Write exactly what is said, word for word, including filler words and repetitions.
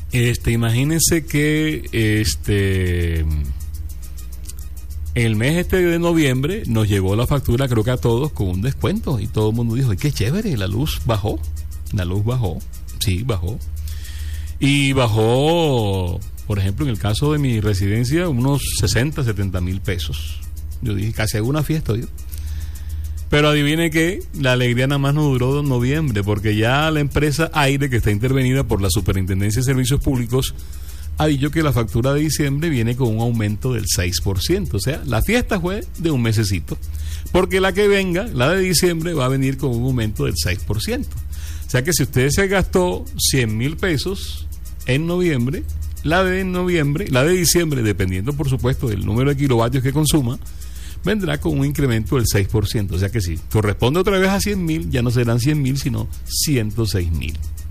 Este, imagínense que este el mes este de noviembre nos llegó la factura, creo que a todos, con un descuento. Y todo el mundo dijo, ¡ay, qué chévere! La luz bajó. La luz bajó. Sí, bajó. Y bajó, por ejemplo, en el caso de mi residencia, unos sesenta, setenta mil pesos. Yo dije, casi hago una fiesta, yo. Pero adivine que la alegría nada más no duró en noviembre, porque ya la empresa Aire, que está intervenida por la Superintendencia de Servicios Públicos, ha dicho que la factura de diciembre viene con un aumento del seis por ciento. O sea, la fiesta fue de un mesecito, porque la que venga, la de diciembre, va a venir con un aumento del seis por ciento. O sea que si usted se gastó cien mil pesos en noviembre, la de noviembre, la de diciembre, dependiendo por supuesto del número de kilovatios que consuma, vendrá con un incremento del seis por ciento. O sea que si corresponde otra vez a cien mil, ya no serán cien mil, sino ciento seis mil.